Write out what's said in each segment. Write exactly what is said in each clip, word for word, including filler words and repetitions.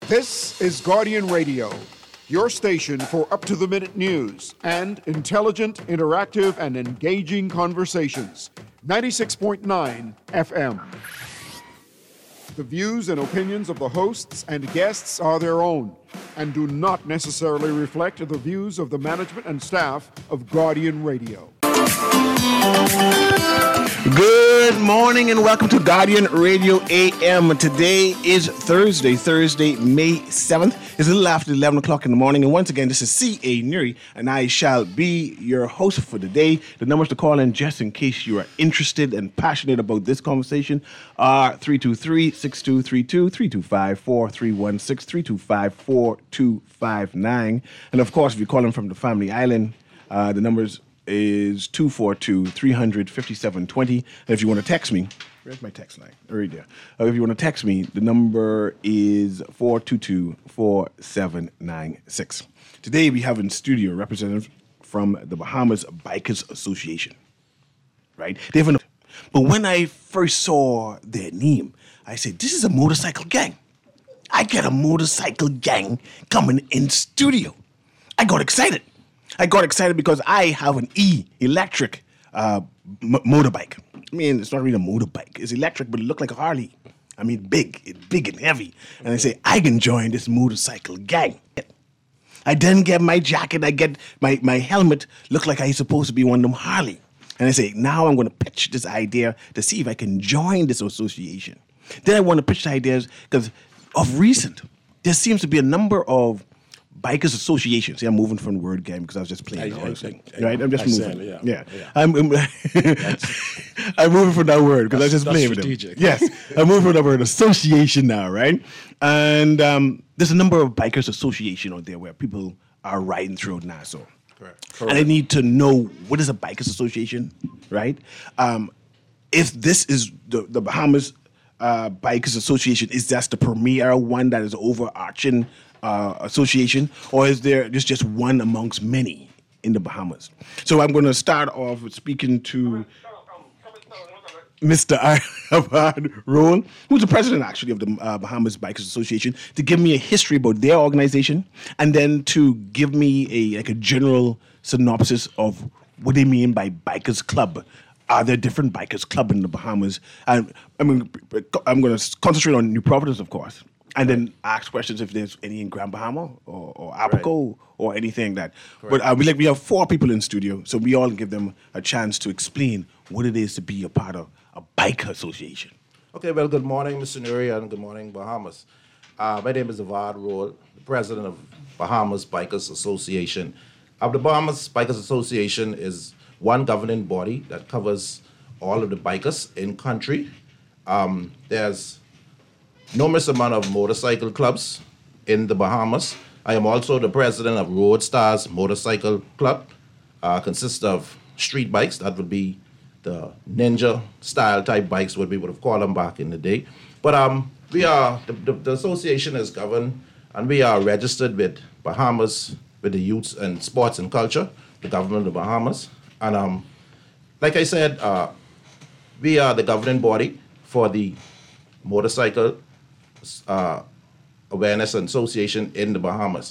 This is Guardian Radio, your station for up-to-the-minute news and intelligent, interactive, and engaging conversations. ninety-six point nine F M. The views and opinions of the hosts and guests are their own and do not necessarily reflect the views of the management and staff of Guardian Radio. Good morning and welcome to Guardian Radio A M. Today is Thursday, Thursday, May seventh. It's a little after eleven o'clock in the morning. And once again, this is C A. Nuri, and I shall be your host for the day. The numbers to call in, just in case you are interested and passionate about this conversation, are three two three, six two three two, three two five four, three one six, three two five, four two five nine. And of course, if you're calling from the Family Island, uh, the numbers is two four two, three hundred, fifty-seven twenty. And if you want to text me, where's my text line? Right there. Uh, if you want to text me, the number is four two two, four seven nine six. Today we have in studio a representative from the Bahamas Bikers Association. Right? They have an, but when I first saw their name, I said, this is a motorcycle gang. I get a motorcycle gang coming in studio. I got excited. I got excited because I have an E-electric uh, m- motorbike. I mean, it's not really a motorbike. It's electric, but it looked like a Harley. I mean, big. It's big and heavy. And I say, I can join this motorcycle gang. I then get my jacket. I get my, my helmet. Look like I'm supposed to be one of them Harley. And I say, now I'm going to pitch this idea to see if I can join this association. Then I want to pitch the ideas because of recent, there seems to be a number of Bikers Association. See, I'm moving from the word game because I was just playing. I, I, I, I, right? I'm just I moving. It, yeah. yeah. yeah. I'm, I'm, I'm moving from that word because I was just playing with them. Yes. I'm moving from that word association now, right? And um, there's a number of Bikers Association out there where people are riding through Nassau. Correct. Correct. And I need to know what is a Bikers Association, right? Um, if this is the, the Bahamas uh, Bikers Association, is that the premier one that is overarching Uh, association, or is there just just one amongst many in the Bahamas? So I'm going to start off with speaking to Mister Abad Rowan, who's the president actually of the uh, Bahamas Bikers Association, to give me a history about their organization, and then to give me a like a general synopsis of what they mean by Bikers Club. Are there different Bikers Club in the Bahamas? And I mean, I'm going to concentrate on New Providence, of course. And then ask questions if there's any in Grand Bahama or, or Abaco right. or anything that. Correct. But uh, we like we have four people in studio, so we all give them a chance to explain what it is to be a part of a biker association. Okay, well, good morning, Mister Nuri, and good morning, Bahamas. Uh, my name is Avad Roll, the president of Bahamas Bikers Association. Uh, the Bahamas Bikers Association is one governing body that covers all of the bikers in country. Um, there's numerous amount of motorcycle clubs in the Bahamas. I am also the president of Road Stars Motorcycle Club. Uh, consists of street bikes. That would be the ninja style type bikes, what we would have called them back in the day. But um, we are the, the, the association is governed, and we are registered with Bahamas, with the Youth and Sports and Culture, the government of the Bahamas. And um, like I said, uh, we are the governing body for the motorcycle Uh, awareness and association in the Bahamas.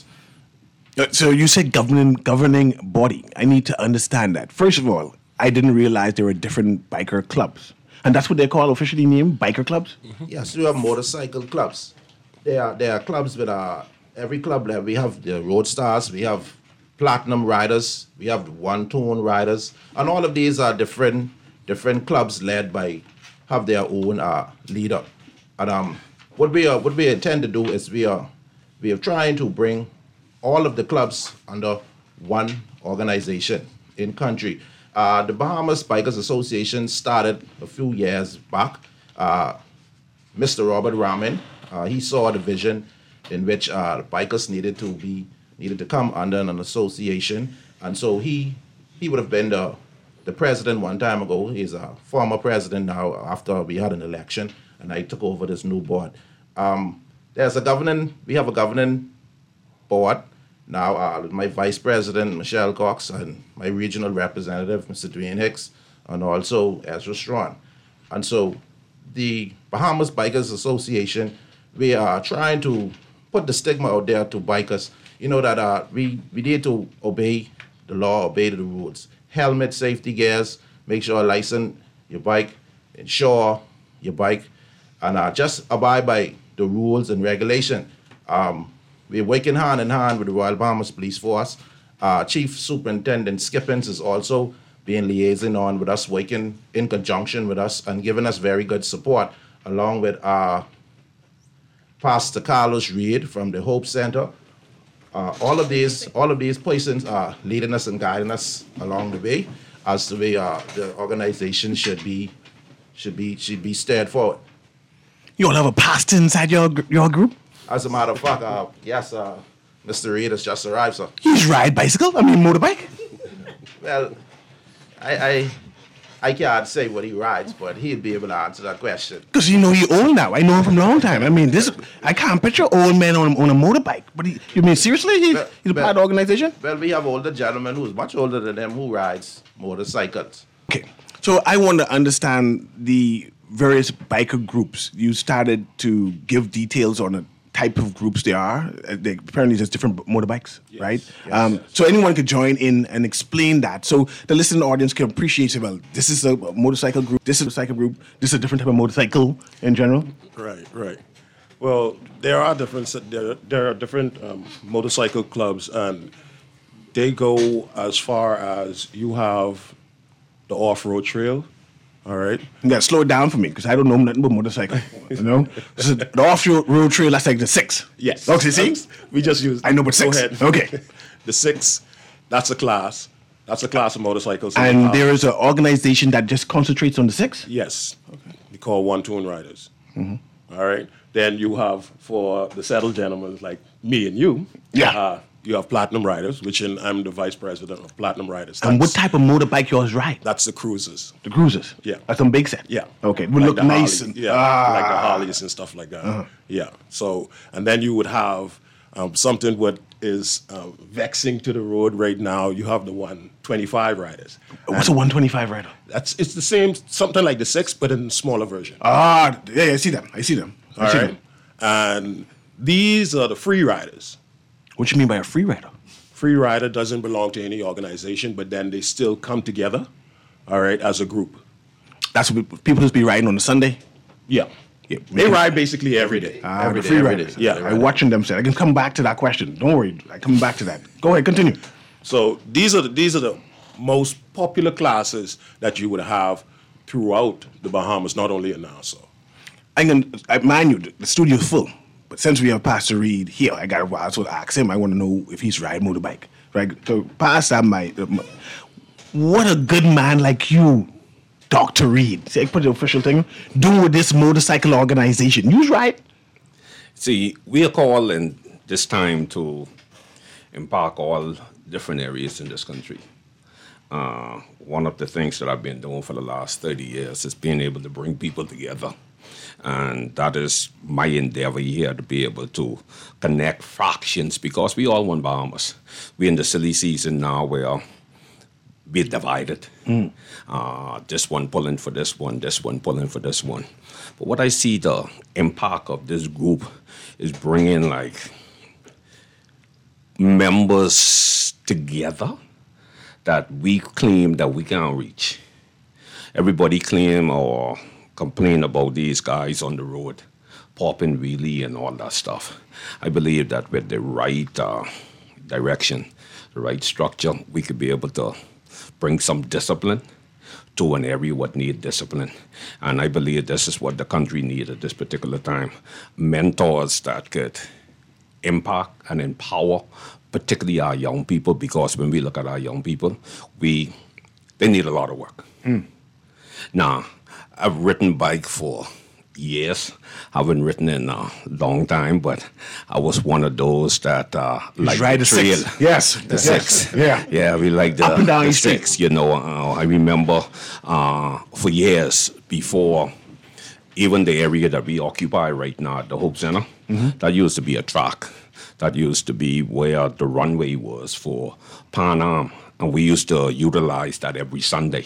So you said governing governing body. I need to understand that. First of all, I didn't realize there were different biker clubs, and that's what they call officially named biker clubs. Mm-hmm. Yes, we have motorcycle clubs. There are there are clubs with uh, every club. We have the Road Stars, we have Platinum Riders, we have One Tone Riders, and all of these are different different clubs led by have their own uh, leader. And um. What we are, what we intend to do is we are, we are trying to bring all of the clubs under one organization in country. Uh, the Bahamas Bikers Association started a few years back. Uh, Mister Robert Ramin, uh, he saw the vision in which uh, the bikers needed to be needed to come under an association, and so he he would have been the the president one time ago. He's a former president now. After we had an election, and I took over this new board. Um, there's a governing, we have a governing board now. Uh, my vice president, Michelle Cox, and my regional representative, Mister Dwayne Hicks, and also Ezra Strawn. And so the Bahamas Bikers Association, we are trying to put the stigma out there to bikers. You know that uh, we we need to obey the law, obey the rules. Helmet, safety gears, make sure license your bike, insure your bike, and uh, just abide by the rules and regulation. Um, we're working hand in hand with the Royal Bahamas Police Force. Uh, Chief Superintendent Skippins is also being liaison on with us, working in conjunction with us and giving us very good support, along with uh, Pastor Carlos Reed from the Hope Center. Uh, all of these, all of these persons are leading us and guiding us along the way, as the way uh, the organization should be, should be, should be steered forward. You all have a pastor inside your gr- your group? As a matter of fact, uh, yes, uh, Mister Reed has just arrived, sir. He's ride bicycle? I mean motorbike? Well, I, I, I can't say what he rides, but he'd be able to answer that question. Because you know he old now. I know him from a long time. I mean, this I can't picture old man on on a motorbike. But he, you mean seriously? He, Well, he's a well- part of the organization? Well, we have older gentlemen who's much older than them who rides motorcycles. Okay. So I want to understand the various biker groups. You started to give details on the type of groups they are. Uh, They, apparently, there's different motorbikes, right? um, yes. So anyone could join in and explain that. So the listening audience can appreciate, say, well, this is a motorcycle group, this is a cycle group, this is a different type of motorcycle in general. Right, right. Well, there are different there, there are different um, motorcycle clubs, and they go as far as you have the off-road trail. All right. You got to slow it down for me because I don't know nothing about motorcycle. You know, so the off-road trail, that's like the six. Yes. Okay, see? We just use. I know, but Go six. ahead. Okay. The six, that's a class. That's a class of motorcycles. that we And have. there is an organization that just concentrates on the six? Yes. We call one-tune riders. Mm-hmm. All right. Then you have, for the settled gentlemen like me and you, Yeah. uh, you have Platinum Riders, which in, I'm the vice president of Platinum Riders. And what That's- type of motorbike yours ride? That's the cruisers. The cruisers? Yeah. That's some big set? Yeah. Okay. Would Like look the nice. Harley- And, yeah, ah. like the Harleys and stuff like that. Yeah. So, and then you would have um, something what is um, vexing to the road right now. You have the one twenty-five riders. What's a one twenty-five rider? That's it's the same, something like the six, but in a smaller version. Ah, yeah, yeah, I see them. I see them. I All see right. them. And these are the free riders. What you mean by a free rider? Free rider doesn't belong to any organization, but then they still come together, all right, as a group. That's what we- people just be riding on a Sunday? Yeah. Yeah, They ride basically every day. Ah, Every the day, free every riders. day. Yeah. I'm watching them say. I can come back to that question. Don't worry. I come back to that. Go ahead, continue. So these are the, these are the most popular classes that you would have throughout the Bahamas, not only in Nassau. I can, I, mind you, the- the studio's full. But since we have Pastor Reed here, I got to also ask him. I want to know if he's riding motorbike. Right? So, Pastor, my, my, what a good man like you, Doctor Reed, say, put the official thing, do with this motorcycle organization. You right? See, we are called in this time to embark all different areas in this country. Uh, one of the things that I've been doing for the last thirty years is being able to bring people together. And that is my endeavor here, to be able to connect fractions, because we all want Bahamas. We're in the silly season now where we're divided. Mm. Uh, this one pulling for this one, this one pulling for this one. But what I see the impact of this group is bringing like members together that we claim that we can't reach. Everybody claim or complain about these guys on the road, popping wheelie and all that stuff. I believe that with the right uh, direction, the right structure, we could be able to bring some discipline to an area what need discipline. And I believe this is what the country needs at this particular time. Mentors that could impact and empower, particularly our young people, because when we look at our young people, we they need a lot of work. Mm. Now, I've ridden bike for years. I haven't ridden in a long time, but I was one of those that uh, like ride the the trail. six. Yes, The yes. six. Yeah. Yeah, we like the, Up and down the each street. six, you know. Uh, I remember uh, for years before even the area that we occupy right now at the Hope Center, mm-hmm. that used to be a track. That used to be where the runway was for Pan Am. And we used to utilize that every Sunday.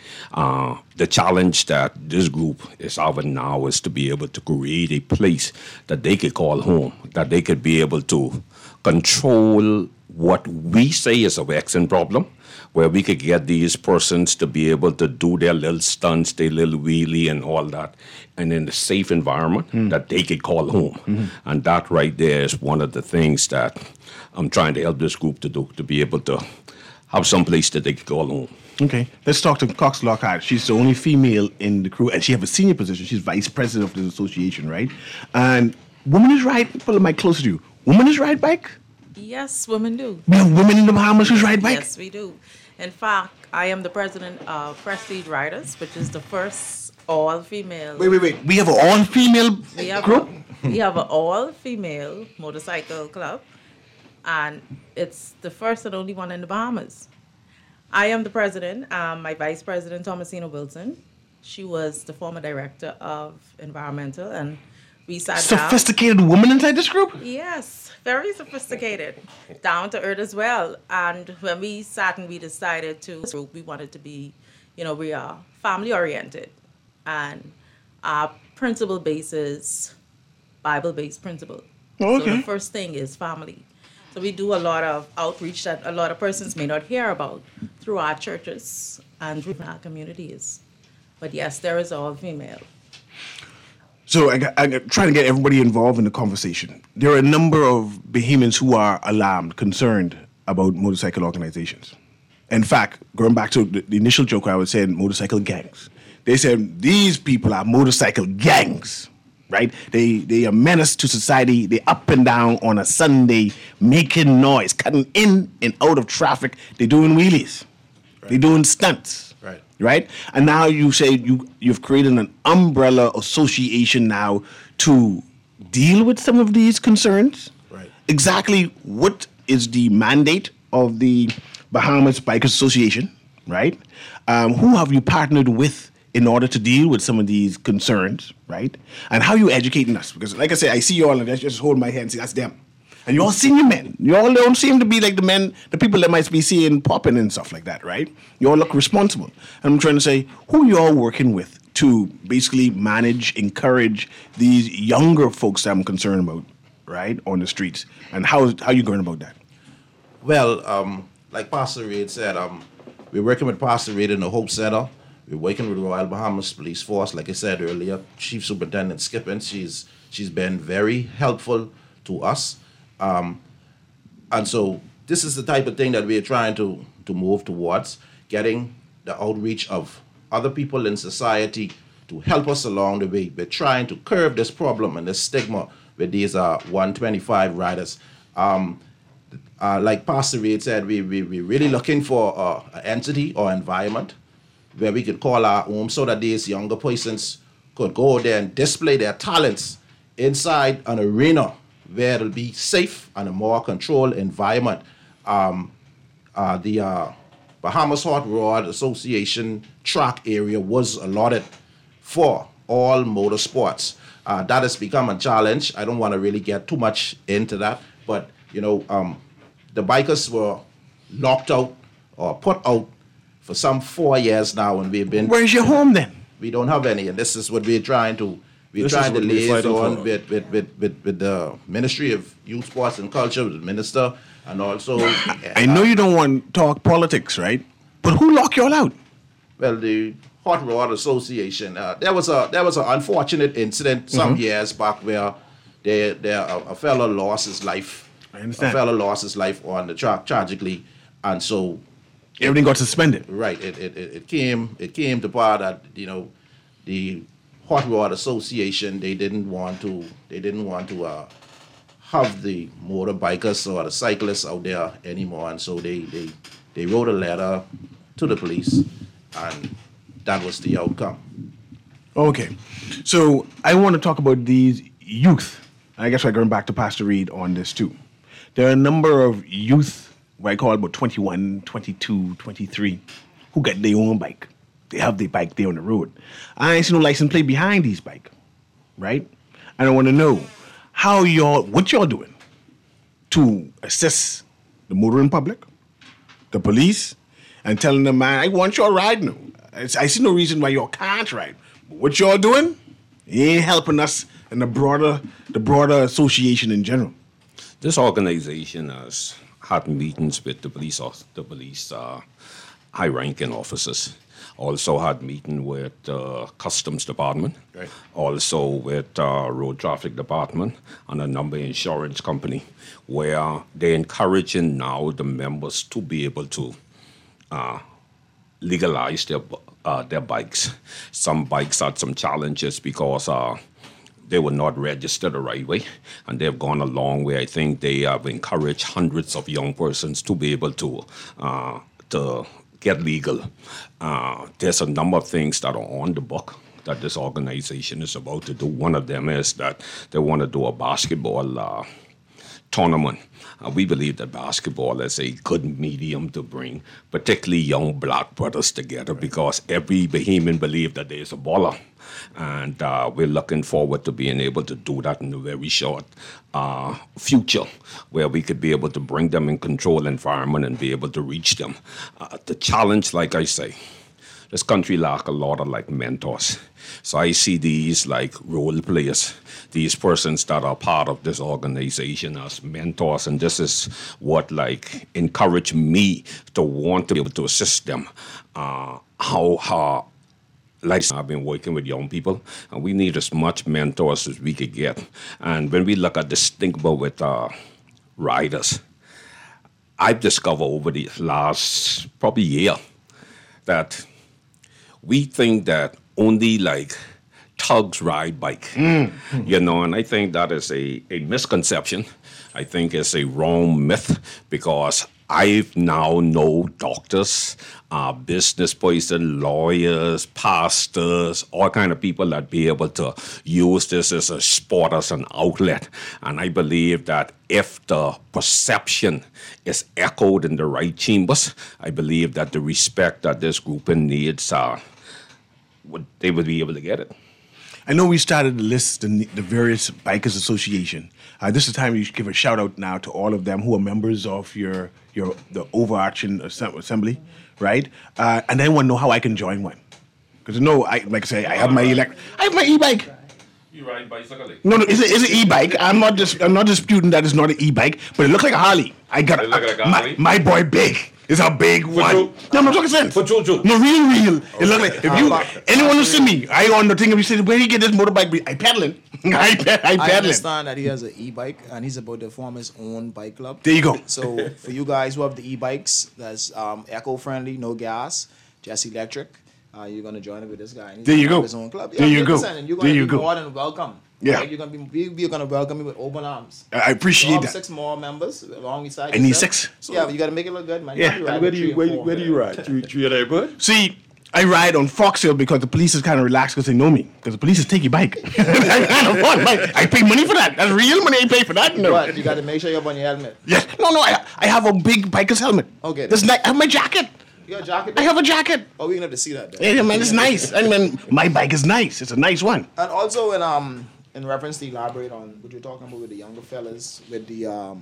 Uh, the challenge that this group is having now is to be able to create a place that they could call home, that they could be able to control what we say is a vexing problem, where we could get these persons to be able to do their little stunts, their little wheelie and all that, and in a safe environment mm. that they could call home. Mm-hmm. And that right there is one of the things that I'm trying to help this group to do, to be able to have some place that they could call home. Okay, let's talk to Cox Lockhart. She's the only female in the crew, and she has a senior position. She's vice president of the association, right? And women is ride, pull the mic closer to you. Women is ride bike? Yes, women do. We have women in the Bahamas who ride bike? Yes, we do. In fact, I am the president of Prestige Riders, which is the first all-female. Wait, wait, wait. We have an all-female we have group? A, we have an all-female motorcycle club, and it's the first and only one in the Bahamas. I am the president. Um, my vice president, Thomasina Wilson. She was the former director of environmental, and we sat Sophisticated down. Woman inside this group? Yes, very sophisticated, down to earth as well. And when we sat and we decided to, we wanted to be, you know, we are family oriented, and our principle base is Bible-based principle. Oh, okay. So the first thing is family. So we do a lot of outreach that a lot of persons may not hear about through our churches and through our communities. But yes, there is all female. So I, I, I'm trying to get everybody involved in the conversation. There are a number of Bahamians who are alarmed, concerned about motorcycle organizations. In fact, going back to the, the initial joke I was saying, motorcycle gangs. They said these people are motorcycle gangs, right? They they are menace to society. They up and down on a Sunday, making noise, cutting in and out of traffic. They're doing wheelies. Right. They're doing stunts. Right. Right? And now you say you, you've created an umbrella association now to deal with some of these concerns. Right. Exactly what is the mandate of the Bahamas Bikers Association, right? Um, who have you partnered with in order to deal with some of these concerns, right? And how are you educating us? Because like I said, I see you all and I just hold my hand and say, that's them. And you all senior men. You all don't seem to be like the men, the people that might be seeing popping and stuff like that, right? You all look responsible. And I'm trying to say, who are you all working with to basically manage, encourage these younger folks that I'm concerned about, right, on the streets? And how how are you going about that? Well, um, like Pastor Reid said, um, we're working with Pastor Reid in the Hope Center. We're working with the Royal Bahamas Police Force, like I said earlier. Chief Superintendent Skippin, she's she's been very helpful to us. Um, and so this is the type of thing that we're trying to, to move towards, getting the outreach of other people in society to help us along the way. We're trying to curb this problem and this stigma with these uh, one twenty-five riders. Um, uh, like Pastor Reid said, we, we, we're really looking for uh, an entity or environment where we could call our home so that these younger persons could go there and display their talents inside an arena where it'll be safe and a more controlled environment. Um, uh, the uh, Bahamas Hot Rod Association track area was allotted for all motorsports. Uh, that has become a challenge. I don't want to really get too much into that, but you know, um, the bikers were locked out or put out for some four years now, and we've been. Where's your home then? We don't have any, and this is what we're trying to. We're This trying is to what we're fighting liaison for. with, with, with, with, with the Ministry of Youth, Sports and Culture, with the minister, and also. I know you don't want to talk politics, right? But who locked you all out? Well, the Hot Rod Association. Uh, there was a there was an unfortunate incident some Mm-hmm. years back where they, they, a, a fellow lost his life. I understand. A fellow lost his life on the track tragically, and so. Everything got suspended. Right. It, it it it came it came to part that you know the Hot Rod Association, they didn't want to they didn't want to uh, have the motorbikers or the cyclists out there anymore, and so they, they they wrote a letter to the police, and that was the outcome. Okay. So I want to talk about these youth. I guess we're going back to Pastor Reid on this too. There are a number of youth, what I call about twenty-one, twenty-two, twenty-three, who got their own bike. They have their bike there on the road. I ain't seen no license plate behind these bike, right? And I want to know how y'all, what y'all doing to assist the motoring public, the police, and telling them, man, I want y'all riding. I I see no reason why y'all can't ride. But what y'all doing, you ain't helping us and the broader, the broader association in general. This organization has had meetings with the police, the police uh, high-ranking officers. Also had meeting with uh, Customs Department. Right. Also with uh, Road Traffic Department and a number of insurance company, where they're encouraging now the members to be able to uh, legalize their uh, their bikes. Some bikes had some challenges because uh, they were not registered the right way, and they've gone a long way. I think they have encouraged hundreds of young persons to be able to uh, to get legal. Uh, there's a number of things that are on the book that this organization is about to do. One of them is that they want to do a basketball uh, tournament. Uh, we believe that basketball is a good medium to bring particularly young black brothers together, because every Bahamian believes that there's a baller. And uh, we're looking forward to being able to do that in a very short uh, future, where we could be able to bring them in controlled environment and be able to reach them. Uh, the challenge, like I say, this country lack a lot of like mentors. So I see these like role players, these persons that are part of this organization as mentors, and this is what like encouraged me to want to be able to assist them. Uh, how how. Like I've been working with young people, and we need as much mentors as we could get. And when we look at this, think about with uh, riders, I've discovered over the last probably year that we think that only like thugs ride bike, mm. you know, and I think that is a, a misconception. I think it's a wrong myth, because I've now know doctors, uh, business person, lawyers, pastors, all kind of people that be able to use this as a sport, as an outlet. And I believe that if the perception is echoed in the right chambers, I believe that the respect that this grouping needs, uh, would, they would be able to get it. I know we started to list the, the various bikers association. Uh, this is the time you should give a shout out now to all of them who are members of your your the overarching assembly, right? Uh, and I want to know how I can join one, because you know, I like I say, I have my elect, I have my e-bike. You ride bicycle? No, no, it's, a, it's an e-bike. I'm not dis- I'm not disputing that it's not an e-bike, but it looks like a Harley. I got It look like a Harley? my, my boy big. It's a big one. you? No, I'm not talking sense. For Jojo? No, real, real. It look like, if you, anyone who see me, I on the thing, if you say, where you get this motorbike? I pedaling. I, pe- I I pedaling. understand that he has an e-bike and he's about to form his own bike club. There you go. So for you guys who have the e-bikes, that's um, eco-friendly, no gas, just electric. Uh, you're gonna join it with this guy. And he's There you gonna go. have His own club. There you go. listen, and you're gonna There you be go. more than welcome. Yeah. Right? You're gonna be. We, we're gonna welcome you with open arms. I appreciate You have that. Six more members alongside. I need yourself. six. Yeah, but you gotta make it look good, man. Yeah. You gotta And ride where with do three you or where, do- four. where do you ride? Three, three of that good? See, I ride on Fox Hill because the police is kind of relaxed because they know me. Because the police is take your bike. I can't afford bike. I pay money for that. That's real money. I pay for that. No. But you gotta make sure you have on your helmet. Yes. No, no. I, I have a big biker's helmet. Okay. This like I have my jacket. You got a jacket? I have a jacket. Oh, we're gonna have to see that. Then. Yeah, man, it's nice. I mean, my bike is nice. It's a nice one. And also in um in reference to elaborate on what you're talking about with the younger fellas with the um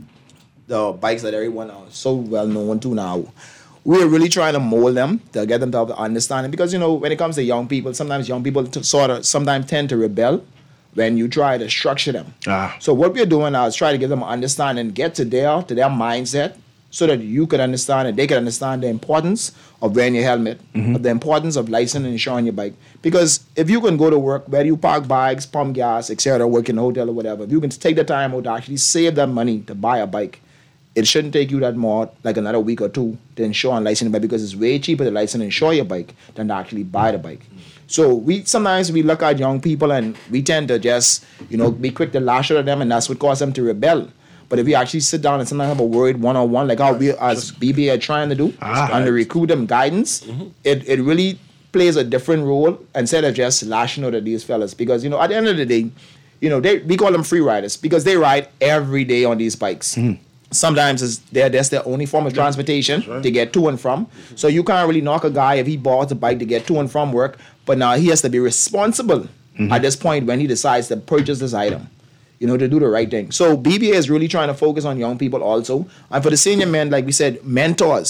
the bikes that everyone are so well known to now. We're really trying to mold them to get them to have the understanding, because you know when it comes to young people, sometimes young people to sort of sometimes tend to rebel when you try to structure them. Ah. So what we're doing now is try to give them an understanding, get to their to their mindset, so that you could understand and they could understand the importance of wearing your helmet, of the importance of licensing and insuring your bike. Because if you can go to work, where you park bikes, pump gas, et cetera, work in a hotel or whatever, if you can take the time out to actually save that money to buy a bike, it shouldn't take you that more, like another week or two, to insure and license your bike, because it's way cheaper to license and insure your bike than to actually buy the bike. So we sometimes we look at young people and we tend to just, you know, be quick to lash out at them, and that's what causes them to rebel. But if we actually sit down and sometimes have a word one-on-one, like how we as B B A are trying to do, Ah. and to recruit them guidance, it, it really plays a different role instead of just lashing out at these fellas. Because, you know, at the end of the day, you know, they we call them free riders because they ride every day on these bikes. Sometimes it's their, that's their only form of transportation to get to and from. So you can't really knock a guy if he bought a bike to get to and from work, but now he has to be responsible at this point when he decides to purchase this item, you know, to do the right thing. So B B A is really trying to focus on young people also. And for the senior men, like we said, mentors.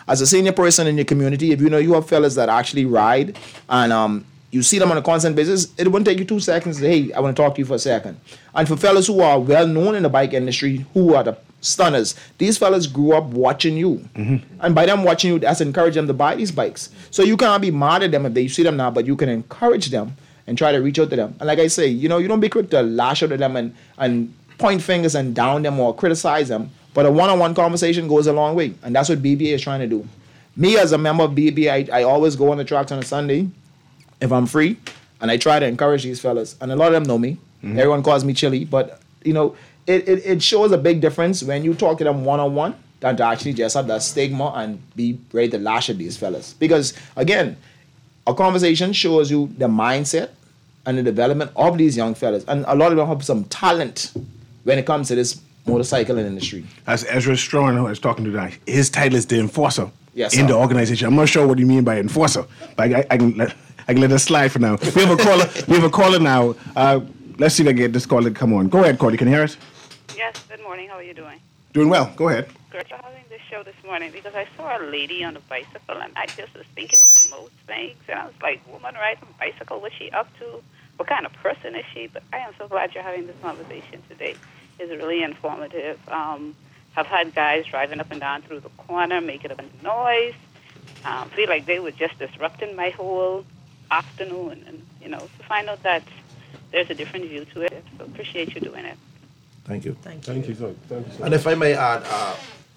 as a senior person in your community, if you know you have fellas that actually ride and um, you see them on a constant basis, it wouldn't take you two seconds to say, hey, I want to talk to you for a second. And for fellas who are well known in the bike industry, who are the stunners, these fellas grew up watching you. Mm-hmm. And by them watching you, that's encourage them to buy these bikes. So you can't be mad at them if they see them now, but you can encourage them and try to reach out to them. And like I say, you know, you don't be quick to lash out at them and, and point fingers and down them or criticize them. But a one-on-one conversation goes a long way. And that's what B B A is trying to do. Me as a member of B B A, I, I always go on the tracks on a Sunday if I'm free. And I try to encourage these fellas. And a lot of them know me. Mm-hmm. Everyone calls me Chili. But, you know, It, it it shows a big difference when you talk to them one-on-one than to actually just have that stigma and be ready to lash at these fellas. Because, again, a conversation shows you the mindset and the development of these young fellas. And a lot of them have some talent when it comes to this motorcycling industry. As Ezra Strong, who I was talking to tonight, his title is the enforcer yes, in sir. the organization. I'm not sure what you mean by enforcer, but I, I, can, let, I can let it slide for now. We have a caller, we have a caller now. Uh, let's see if I get this caller to come on. Go ahead, Cordy. Can you hear us? Yes, good morning. How are you doing? Doing well. Go ahead. Great for having this show this morning because I saw a lady on a bicycle and I just was thinking the most things. And I was like, woman riding a bicycle, what's she up to? What kind of person is she? But I am so glad you're having this conversation today. It's really informative. Um, I've had guys driving up and down through the corner, making a noise. Um, feel like they were just disrupting my whole afternoon. And, you know, to find out that there's a different view to it. So appreciate you doing it. Thank you. Thank you. Thank you, sir. Thank you, sir. And if I may add, uh,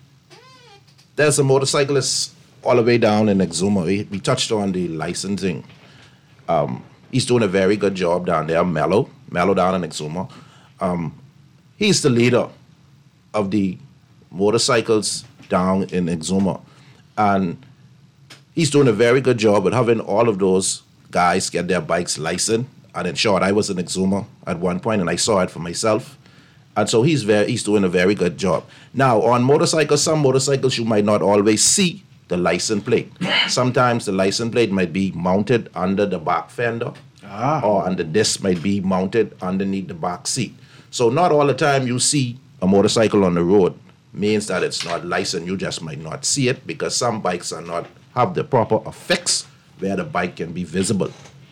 there's a motorcyclist all the way down in Exuma. We, we touched on the licensing. Um, he's doing a very good job down there, Mello, Mello down in Exuma. Um, he's the leader of the motorcycles down in Exuma. And he's doing a very good job with having all of those guys get their bikes licensed. And in short, I was in Exuma at one point, and I saw it for myself. And so he's very, he's doing a very good job. Now, on motorcycles, some motorcycles, you might not always see the license plate. Sometimes the license plate might be mounted under the back fender, ah. or and the disc might be mounted underneath the back seat. So not all the time you see a motorcycle on the road means that it's not licensed. You just might not see it because some bikes are not have the proper affix where the bike can be visible.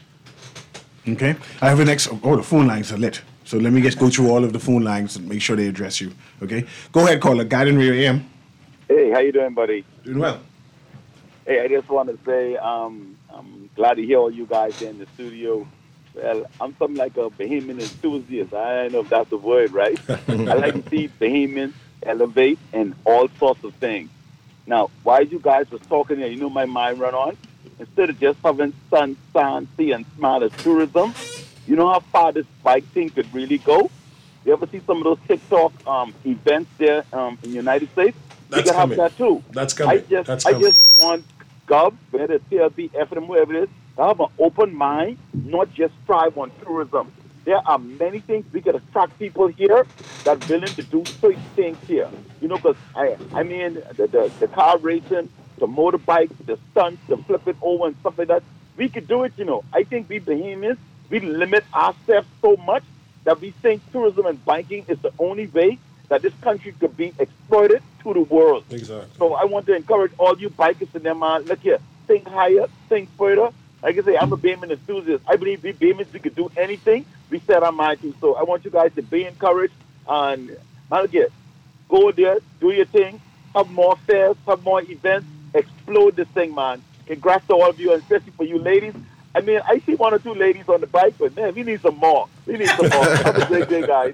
Okay. I have the next. Oh, the phone lines are lit. So let me just go through all of the phone lines and make sure they address you. Okay. Go ahead, caller. Guiding Radio A M. Hey, how you doing, buddy? Doing well. Hey, I just want to say um, I'm glad to hear all you guys in the studio. Well, I'm something like a Bahamian enthusiast. I don't know if that's the word, right? I like to see Bahamians elevate in all sorts of things. Now, while you guys was talking here, you know my mind run on? Instead of just having sun, sand, sea, and smile as tourism, you know how far this bike thing could really go? You ever see some of those TikTok um, events there um, in the United States? That's you can coming. have that too. That's coming. I just, That's I coming. just want Gov, whether it's T L B, F M, whatever it is, to have an open mind, not just strive on tourism. There are many things we can attract people here that are willing to do certain things here. You know, because I, I mean, the, the, the car racing, the motorbikes, the stunts, the flip it over and stuff like that. We could do it, you know. I think we Bahamians, we limit ourselves so much that we think tourism and biking is the only way that this country could be exploited to the world. Exactly. So I want to encourage all you bikers in them, uh, look here, think higher, think further. Like I say, I'm a Bahamian enthusiast. I believe we Bahamians, we could do anything we set our mind to. So I want you guys to be encouraged and, man, look here, go there, do your thing, have more fairs, have more events, explode this thing, man. Congrats to all of you, and especially for you ladies. I mean, I see one or two ladies on the bike, but man, we need some more. We need some more. Have a great day, guys.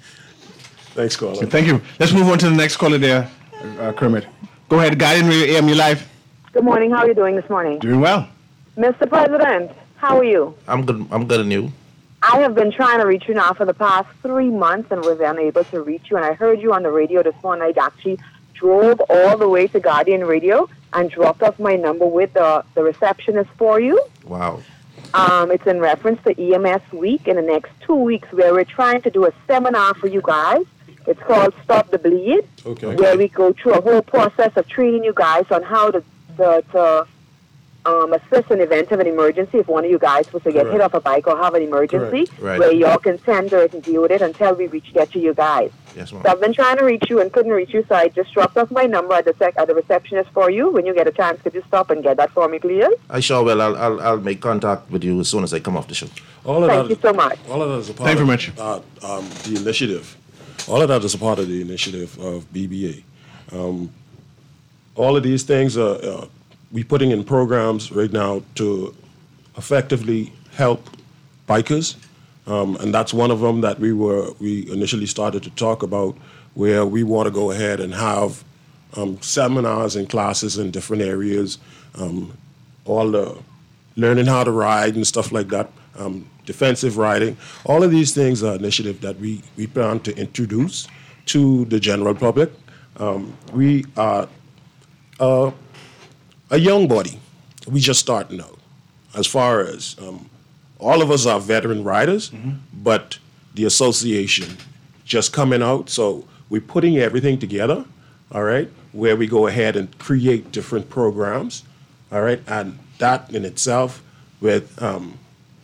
Thanks, caller. Thank you. Let's move on to the next caller there, uh, Kermit. Go ahead, Guiding Radio A M, you live. Good morning. How are you doing this morning? Doing well. Mister President, how are you? I'm good. I'm good, and you? I have been trying to reach you now for the past three months and was unable to reach you. And I heard you on the radio this morning. I actually drove all the way to Guardian Radio and dropped off my number with the, the receptionist for you. Wow. Um, it's in reference to E M S Week in the next two weeks where we're trying to do a seminar for you guys. It's called Stop the Bleed, Okay. where we go through a whole process of training you guys on how to, to, to um, assist an event of an emergency if one of you guys was to get Correct. hit off a bike or have an emergency, Correct. Right. where y'all can tender it and deal with it until we reach get to you guys. Yes, ma'am. So I've been trying to reach you and couldn't reach you, so I just dropped off my number at the sec- at the receptionist for you. When you get a chance, could you stop and get that for me, please? I sure will. I'll, I'll, I'll make contact with you as soon as I come off the show. All of Thank that, you so much. All of that is a part Thank you of very much. Uh, um, the initiative. All of that is a part of the initiative of B B A. Um, all of these things are uh, we putting in programs right now to effectively help bikers, um, and that's one of them that we were we initially started to talk about, where we want to go ahead and have um, seminars and classes in different areas, um, all the learning how to ride and stuff like that, um, defensive riding. All of these things are initiatives that we, we plan to introduce to the general public. Um, we are uh, a young body. We just starting out. As far as um, all of us are veteran riders, but the association just coming out. So we're putting everything together, all right, where we go ahead and create different programs, all right, and that in itself with um,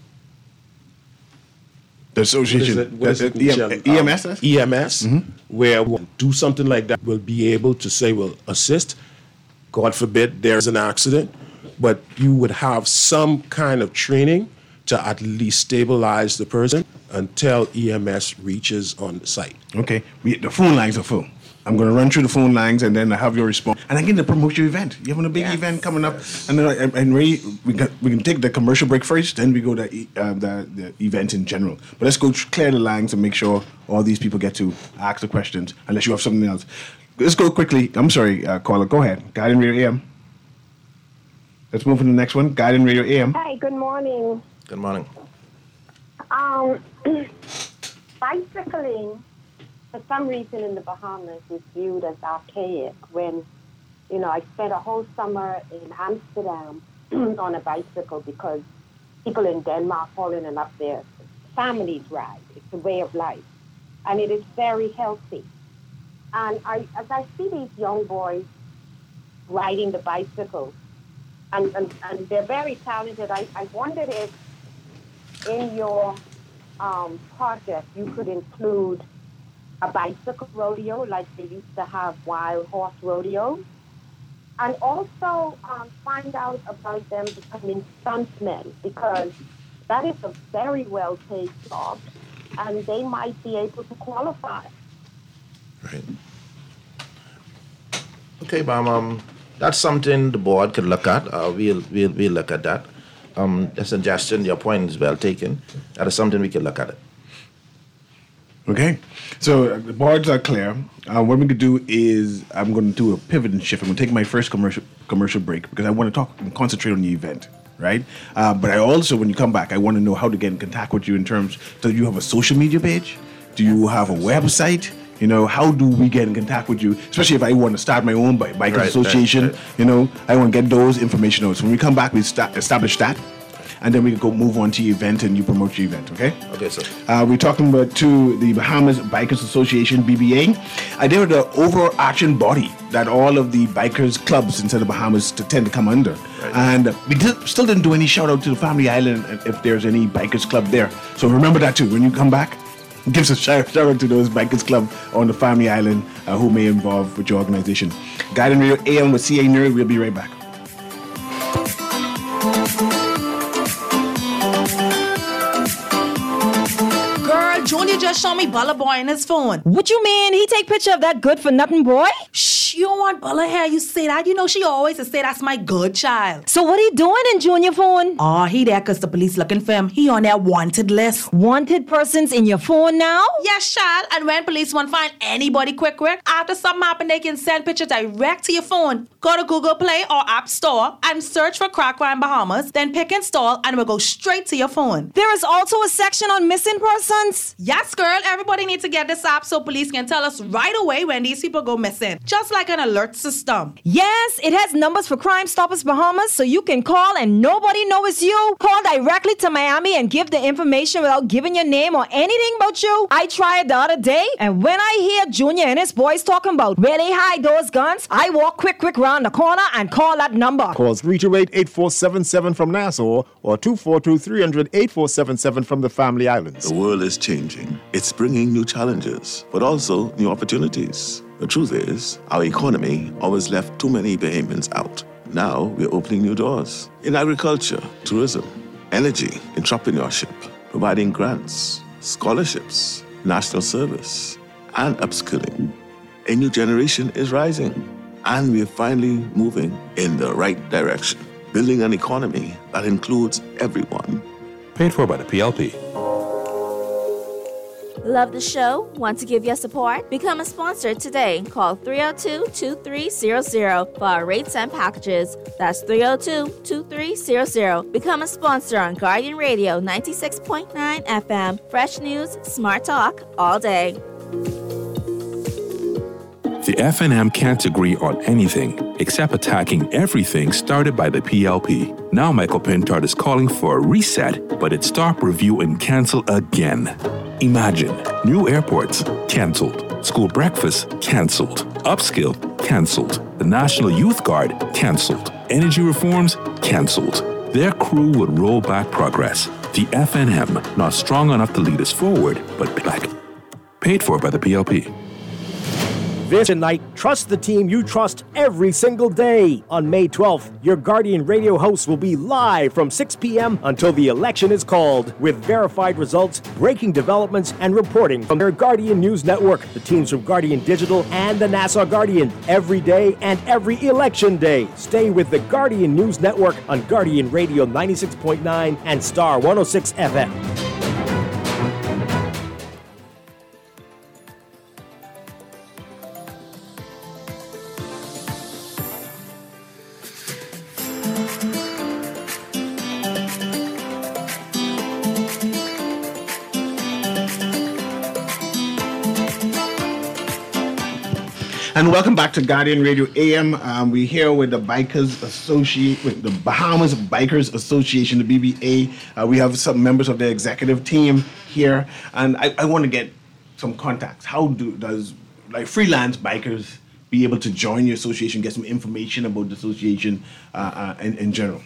The association, What is it? What is the- it, the Michelle? E M S? Um, E M S, where we'll do something like that, we'll be able to say we'll assist. God forbid there's an accident, but you would have some kind of training to at least stabilize the person until E M S reaches on the site. Okay, we, the phone lines are full. I'm going to run through the phone lines and then I have your response. And again, to promote your event. You're having a big event coming up. And then, and, and Ray, we, got, we can take the commercial break first, then we go to e- uh, the, the event in general. But let's go tr- clear the lines and make sure all these people get to ask the questions, unless you have something else. Let's go quickly. I'm sorry, uh, caller, go ahead. Guiding Radio A M. Let's move to the next one. Guiding Radio A M. Hi, good morning. Good morning. Um, bicycling, for some reason in the Bahamas, is viewed as archaic when, you know, I spent a whole summer in Amsterdam on a bicycle because people in Denmark, Holland, and up there, families ride. It's a way of life. And it is very healthy. And I, as I see these young boys riding the bicycles, and, and, and they're very talented, I, I wondered if in your um, project you could include a bicycle rodeo like they used to have wild horse rodeo, and also um, find out about them becoming stuntmen, because that is a very well-paid job, and they might be able to qualify. Right. Okay, ma'am. Um, that's something the board could look at. Uh, we'll, we'll, we'll look at that. Um, the suggestion, your point is well taken. That is something we can look at it. Okay, so uh, the boards are clear. Uh, what we could do is I'm going to do a pivot and shift. I'm going to take my first commercial commercial break because I want to talk and concentrate on the event, right? Uh, but I also, when you come back, I want to know how to get in contact with you in terms. Do you have a social media page? Do you have a website? You know, how do we get in contact with you? Especially if I want to start my own bike bikers Right, association. right, right. You know, I want to get those information out. So when we come back, we start, establish that. And then we can go move on to your event and you promote your event, okay? Okay, sir. Uh, we're talking about to the Bahamas Bikers Association, B B A. Uh, they were the overarching body that all of the bikers clubs inside the Bahamas to tend to come under. Right. And we did, still didn't do any shout out to the Family Island if there's any bikers club there. So remember that too. When you come back, give us a shout, shout out to those bikers club on the Family Island uh, who may involve with your organization. Guiding Radio A M with C A Nuri. We'll be right back. Junior just showed me Bella Boy in his phone. What you mean? He take picture of that good for nothing boy? Shh, you don't want Bella here. You say that. You know she always say that's my good child. So what he doing in Junior phone? Oh, he there because the police looking for him. He on their wanted list. Wanted persons in your phone now? Yes, child. And when police want to find anybody quick, quick, after something happen, they can send pictures direct to your phone. Go to Google Play or App Store and search for Crack Rhyme Bahamas. Then pick install and it will go straight to your phone. There is also a section on missing persons. Yes, girl. Everybody needs to get this app so police can tell us right away when these people go missing. Just like like an alert system. Yes, it has numbers for Crime Stoppers Bahamas, so you can call and nobody knows it's you. Call directly to Miami and give the information without giving your name or anything about you. I tried the other day, and when I hear Junior and his boys talking about where they hide those guns, I walk quick, quick round the corner and call that number. Call three two eight, eight four seven seven from Nassau or two four two, three hundred, eight four seven seven from the Family Islands. The world is changing. It's bringing new challenges, but also new opportunities. The truth is, our economy always left too many Bahamians out. Now we're opening new doors in agriculture, tourism, energy, entrepreneurship, providing grants, scholarships, national service, and upskilling. A new generation is rising, and we're finally moving in the right direction, building an economy that includes everyone. Paid for by the P L P. Love the show? Want to give your support? Become a sponsor today. Call three oh two, two three zero zero for our rates and packages. That's three oh two, two three zero zero. Become a sponsor on Guardian Radio ninety-six point nine F M. Fresh news, smart talk, all day. The F N M can't agree on anything except attacking everything started by the P L P. Now Michael Pintard is calling for a reset, but it's stop, review, and cancel again. Imagine, new airports, cancelled. School breakfast, cancelled. Upskill, cancelled. The National Youth Guard, cancelled. Energy reforms, cancelled. Their crew would roll back progress. The F N M, not strong enough to lead us forward, but back. Paid for by the P L P. This night, trust the team you trust every single day. On May twelfth, your Guardian Radio hosts will be live from six p.m. until the election is called, with verified results, breaking developments, and reporting from their Guardian News Network, the teams from Guardian Digital and the Nassau Guardian, every day and every election day. Stay with the Guardian News Network on Guardian Radio ninety-six point nine and Star one oh six F M. And welcome back to Guardian Radio A M. Um, we're here with the Bikers Associate, with the Bahamas Bikers Association, the B B A. Uh, we have some members of the executive team here, and I, I want to get some contacts. How do does like freelance bikers be able to join your association, get some information about the association uh, uh, in, in general?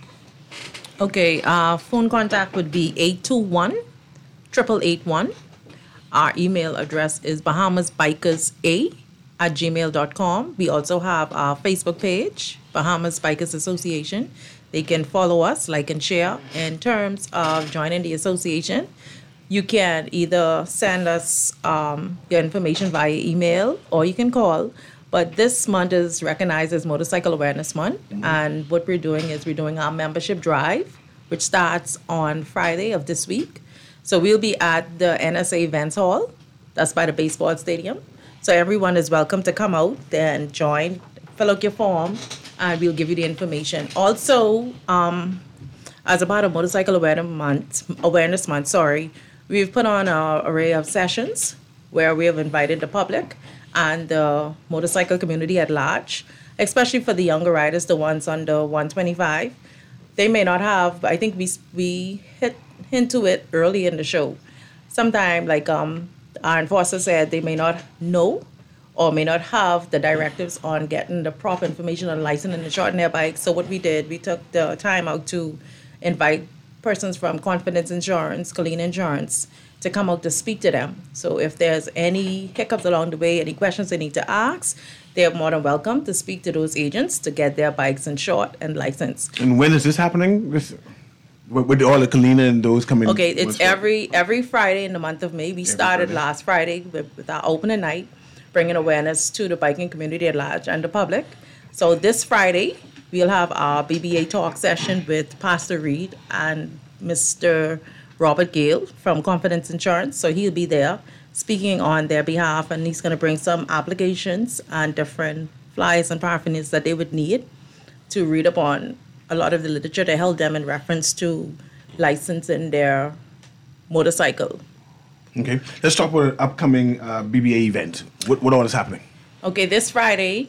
Okay, uh, phone contact would be eight two one, eight eight eight one. Our email address is bahamasbikersa at gmail dot com. We also have our Facebook page, Bahamas Bikers Association. They can follow us, like and share. In terms of joining the association, you can either send us um, your information via email or you can call. But this month is recognized as Motorcycle Awareness Month. Mm-hmm. And what we're doing is we're doing our membership drive, which starts on Friday of this week. So we'll be at the N S A Events Hall. That's by the baseball stadium. So everyone is welcome to come out and join, fill out your form, and we'll give you the information. Also, um, as a part of Motorcycle Awareness Month, Awareness Month, sorry, we've put on an array of sessions where we have invited the public and the motorcycle community at large, especially for the younger riders, the ones under one twenty-five. They may not have, I think we we hit into it early in the show. Sometime like um. our enforcer said they may not know or may not have the directives on getting the proper information on license and insuring their bike. So what we did, we took the time out to invite persons from Confidence Insurance, Colleen Insurance, to come out to speak to them. So if there's any hiccups along the way, any questions they need to ask, they're more than welcome to speak to those agents to get their bikes insured and licensed. And when is this happening? This, with, with all the Kalina and those coming? Okay, it's every every Friday in the month of May. We every started Friday. last Friday with, with our opening night, bringing awareness to the biking community at large and the public. So this Friday, we'll have our B B A talk session with Pastor Reed and Mister Robert Gale from Confidence Insurance. So he'll be there speaking on their behalf, and he's going to bring some applications and different flyers and paraphernalia that they would need to read upon a lot of the literature that held them in reference to licensing their motorcycle. Okay, let's talk about an upcoming uh, B B A event. What, what all is happening? Okay, this Friday,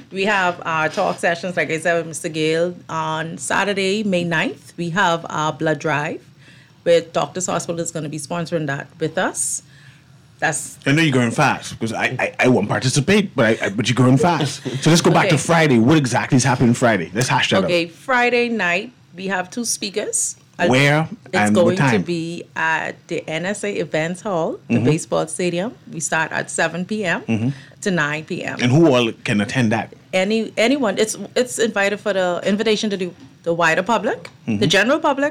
We have our talk sessions, like I said, with Mister Gale. On Saturday, May ninth, we have our blood drive, with Doctors Hospital is going to be sponsoring that with us. That's. I know you're going fast because I, I, I won't participate, but I, I but you're going fast. So let's go back Okay. to Friday. What exactly is happening Friday? Let's hash that Okay, Friday night, we have two speakers. up. Where It's and what going time? to be at the N S A Events Hall, the Mhm. baseball stadium. We start at seven p.m. Mhm. to nine p.m. And who all can attend that? Any anyone, it's it's invited for the invitation to the, the wider public, the Mhm. general public,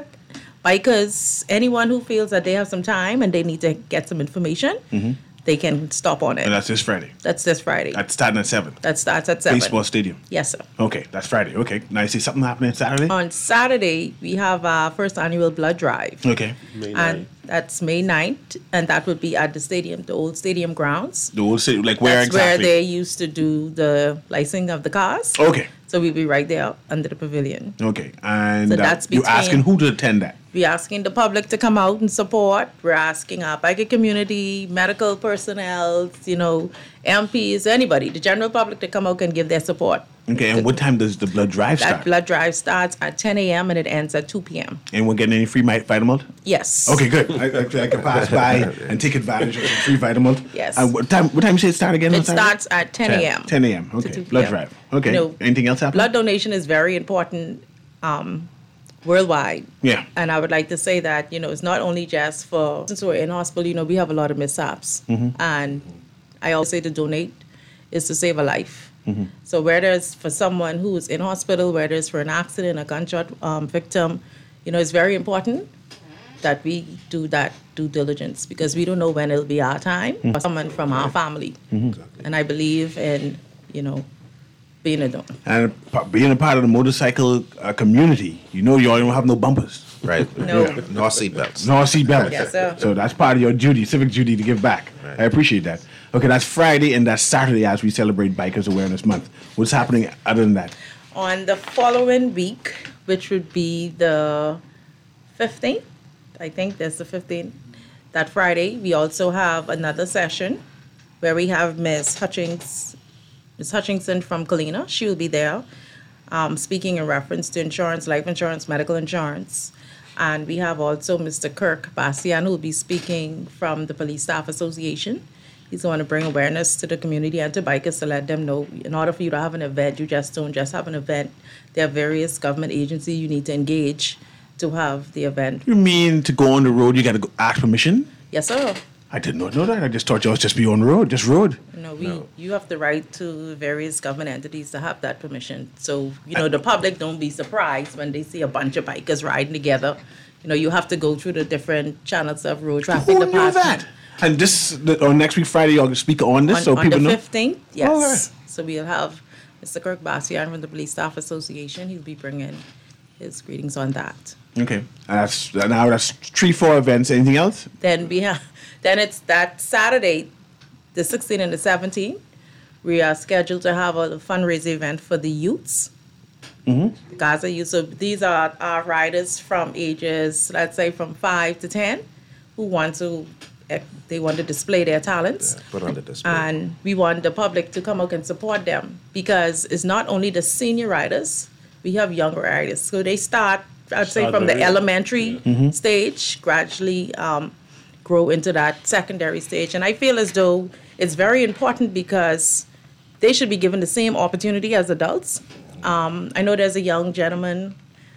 bikers, anyone who feels that they have some time and they need to get some information, Mm-hmm. they can stop on it. And that's this Friday. That's this Friday. That's starting at seven. That starts at seven. Baseball stadium. Yes, sir. Okay, that's Friday. Okay. Now you see something happening Saturday? On Saturday, we have our first annual blood drive. Okay. And that's May ninth, and that would be at the stadium, the old stadium grounds. The old city, like where That's where exactly? they used to do the licensing of the cars. Okay. So we'll be right there under the pavilion. Okay. And So uh, that's you're between- asking who to attend that? We're asking the public to come out and support. We're asking our biker community, medical personnel, you know, M Ps, anybody, the general public to come out and give their support. Okay. And what time does the blood drive That start? blood drive starts at ten a.m. and it ends at two p.m. And we're getting any free mi- Vitamalt? Yes. Okay, good. I, I, I can pass by and take advantage of some free Vitamalt. Yes. And what time? What time you say it start again? on It Saturday? starts at ten a.m. ten a.m. Okay. two p.m. Blood drive. Okay. You know, Anything else happening? Blood donation is very important um, worldwide. Yeah. And I would like to say that, you know, it's not only just for, since we're in hospital, you know, we have a lot of mishaps. Mhm. And I always say to donate is to save a life. Mhm. So whether it's for someone who is in hospital, whether it's for an accident, a gunshot um, victim, you know, it's very important that we do that due diligence because we don't know when it'll be our time or someone from our family. Mhm. And I believe in, you know, being a donor. And p- being a part of the motorcycle uh, community, you know, you all don't have no bumpers. Right. No. No seatbelts. No seatbelts. Yes, sir. So that's part of your duty, civic duty to give back. I appreciate that. Okay, that's Friday and that's Saturday as we celebrate Bikers Awareness Month. What's happening other than that? On the following week, which would be the fifteenth, I think that's the fifteenth, that Friday, we also have another session where we have Miz Hutchings, Miz Hutchinson from Kalina. She will be there um, speaking in reference to insurance, life insurance, medical insurance. And we have also Mister Kirk Bastian who will be speaking from the Police Staff Association. He's going to bring awareness to the community and to bikers to let them know in order for you to have an event, you just don't just have an event. There are various government agencies you need to engage to have the event. You mean to go on the road, you got to go ask permission? Yes, sir. I did not know that. I just thought y'all just be on the road, just road. You know, we you have the right to various government entities to have that permission. So, you know, the public don't be surprised when they see a bunch of bikers riding together. You know, you have to go through the different channels of road traffic Who knew department. that? And this, the, or next week Friday, y'all can speak on this on, so on people the know? fifteenth, yes. All right. So we'll have Mister Kirk Bastian from the Police Staff Association. He'll be bringing his greetings on that. Okay. And that's, now that's three, four events. Anything else? Then we have, then it's that Saturday, the sixteenth and the seventeenth. We are scheduled to have a fundraising event for the youths. Mm-hmm. Gaza youth. So these are our riders from ages, let's say, from five to ten, who want to, eh, they want to display their talents. Put on the display. And we want the public to come out and support them because it's not only the senior riders, we have younger riders. So they start, I'd say, Start from the very young. elementary Mhm. stage, gradually um, grow into that secondary stage. And I feel as though it's very important because they should be given the same opportunity as adults. Um, I know there's a young gentleman,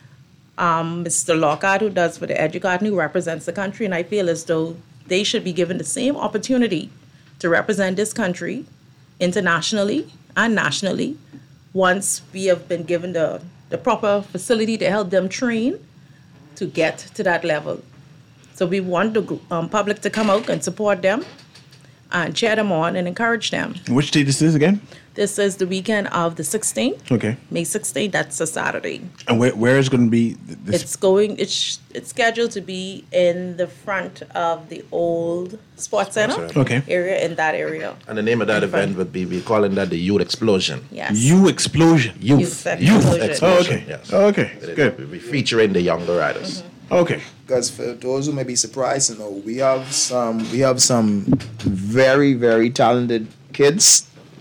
um, Mister Lockhart, who does for the Educart, who represents the country, and I feel as though they should be given the same opportunity to represent this country internationally and nationally once we have been given the, the proper facility to help them train to get to that level. So we want the gr- um, public to come out and support them and cheer them on and encourage them. Which date is this again? This is the weekend of the sixteenth, Okay. May sixteenth, that's a Saturday. And where, where is going to be th- this? It's going, it's, it's scheduled to be in the front of the old sports center Sports center. Okay. area, in that area. And the name of that In front. event would be, we're calling that the Youth Explosion. Yes. You Explosion. Youth. Youth Youth Explosion. Explosion. Oh, okay. Yes. Oh, okay. It- Good. We'll be featuring the younger riders. Okay. Because for those who may be surprised, you know, we have some we have some very very talented kids that's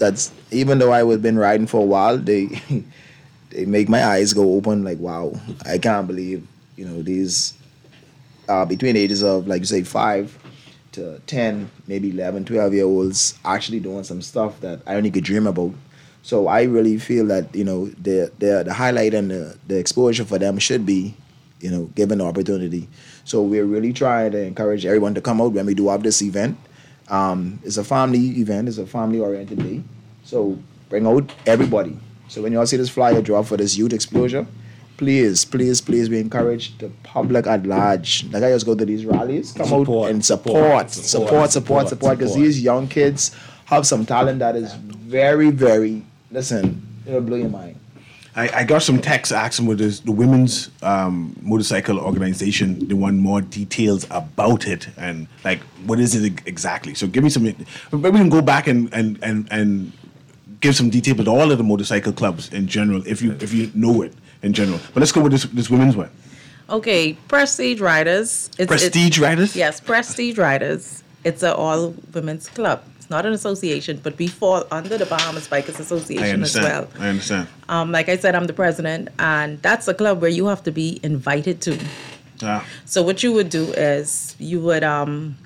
even though I was been riding for a while, they they make my eyes go open. Like, wow, I can't believe, you know, these uh, between the ages of, like you say, five to ten, maybe eleven, twelve year olds actually doing some stuff that I only could dream about. So I really feel that, you know, the the, the highlight and the, the exposure for them should be, you know, given the opportunity. So we're really trying to encourage everyone to come out when we do have this event. Um, it's a family event. It's a family-oriented day. So bring out everybody. So when you all see this flyer drop for this youth exposure, please, please, please, we encourage the public at large. Like I just go to these rallies, come Support. out and support, Support. support, support, support, because these young kids have some talent that is very, very, listen, it'll blow your mind. I, I got some texts asking what is the women's um, motorcycle organization. They want more details about it and like what is it exactly. So give me some. Maybe we can go back and and and, and give some detail with all of the motorcycle clubs in general, if you if you know it in general. But let's go with this this women's one. Okay, Prestige Riders. It's, Prestige it's, Riders? Yes, Prestige Riders. It's an all women's club. It's not an association, but we fall under the Bahamas Bikers Association I as understand. well. I understand. Um, like I said, I'm the president, and that's a club where you have to be invited to. Ah. So what you would do is you would um,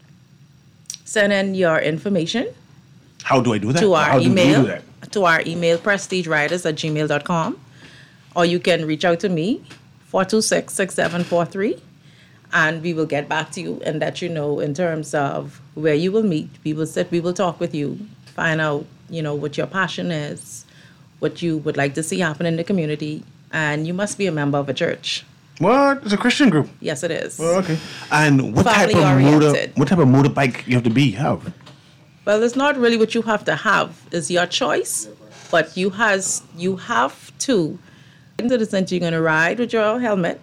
send in your information How do I do that? to our How do we email, do that? to our email, prestigeriders at gmail dot com, or you can reach out to me, four two six, six seven four three, and we will get back to you and let you know in terms of where you will meet. We will sit, we will talk with you, find out, you know, what your passion is, what you would like to see happen in the community, and you must be a member of a church. What? It's a Christian group. Yes, it is. Oh, okay. And what type of motor? Family-oriented. What type of motorbike you have to be have? Well, it's not really what you have to have. It's your choice, but you has you have to. Into the center, you're going to ride with your helmet,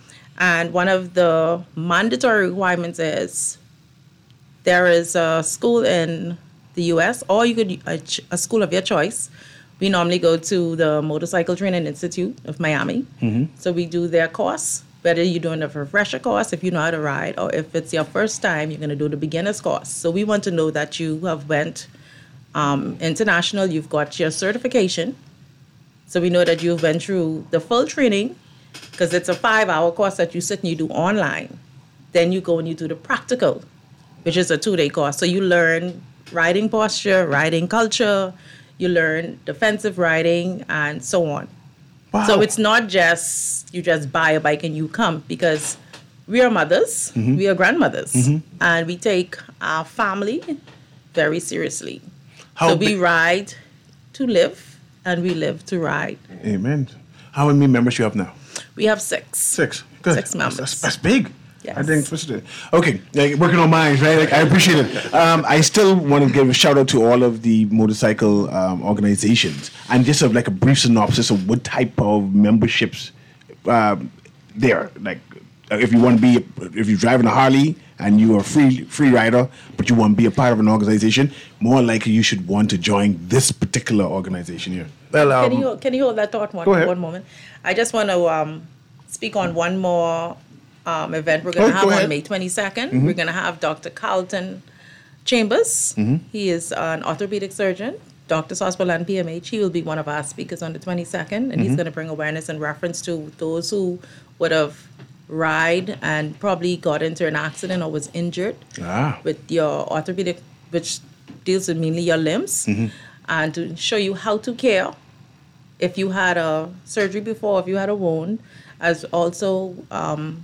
and one of the mandatory requirements is there is a school in the U S, or you could a, ch- a school of your choice. We normally go to the Motorcycle Training Institute of Miami, Mm-hmm. so we do their course. Whether you're doing a refresher course, if you know how to ride, or if it's your first time, you're going to do the beginner's course. So we want to know that you have went um, international, you've got your certification. So we know that you've been through the full training, because it's a five-hour course that you sit and you do online. Then you go and you do the practical, which is a two-day course. So you learn riding posture, riding culture, you learn defensive riding, and so on. Wow. So it's not just you just buy a bike and you come, because we are mothers, Mhm. we are grandmothers, Mhm. and we take our family very seriously. How so we big- ride to live, and we live to ride. Amen. How many members you have now? We have six. Six. Good. Six members. That's, that's big. Yes. I think it's it. Okay, like, working on minds, right? Like, I appreciate it. Um, I still want to give a shout out to all of the motorcycle um, organizations, and just a, like a brief synopsis of what type of memberships um, there. Like, uh, if you want to be, if you're driving a Harley and you are a free free rider, but you want to be a part of an organization, more likely you should want to join this particular organization here. Well, um, Can you can you hold that thought one, go ahead. one moment? I just want to um, speak on one more um, event we're going Oh, to go have ahead. on May twenty-second. Mhm. We're going to have Doctor Carlton Chambers. Mhm. He is an orthopedic surgeon, Doctors Hospital and P M H. He will be one of our speakers on the twenty-second, and he's Mhm. going to bring awareness in reference to those who would have ride and probably got into an accident or was injured Ah. with your orthopedic, which deals with mainly your limbs, Mhm. and to show you how to care if you had a surgery before, if you had a wound, as also um,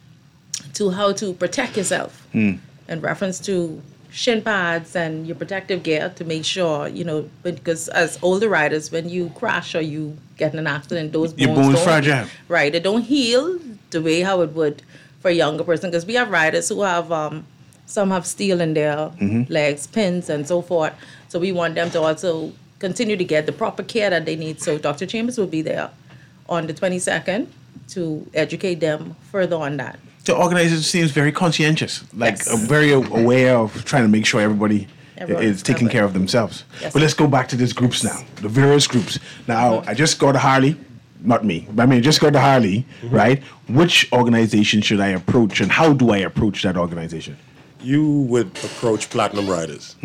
to how to protect yourself Mm. in reference to shin pads and your protective gear to make sure, you know, because as older riders, when you crash or you get in an accident, those Your bones bones don't- fragile. Right, they don't heal the way how it would for a younger person, because we have riders who have, um, some have steel in their Mhm. legs, pins and so forth. So we want them to also continue to get the proper care that they need. So Doctor Chambers will be there on the twenty-second to educate them further on that. The organization seems very conscientious, like Yes. uh, very aware of trying to make sure everybody Everyone is is taking covered. care of themselves. Yes. But let's go back to these groups now, the various groups. Now, I just got a Harley, not me, but I mean, I just got a Harley, right? Which organization should I approach, and how do I approach that organization? You would approach Platinum Riders. Mhm.